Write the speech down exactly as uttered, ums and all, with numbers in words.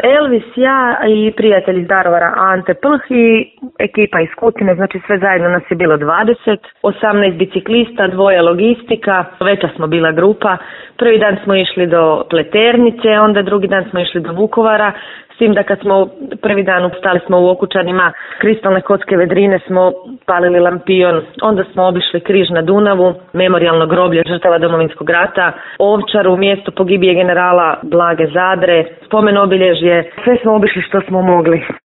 Elvis, ja i prijatelj iz Daruvara Ante Plh i ekipa iz Kutine, znači sve zajedno nas je bilo dvadeset, osamnaest biciklista, dvoje logistika, veća smo bila grupa. Prvi dan smo išli do Pleternice, onda drugi dan smo išli do Vukovara, s tim da kad smo prvi dan ustali smo u Okučanima, kristalne kocke vedrine smo palili lampion, onda smo obišli križ na Dunavu, memorijalno groblje žrtava Domovinskog rata, Ovčaru, mjesto pogibije generala Blage Zadre, spomen obilježje, sve smo obišli što smo mogli.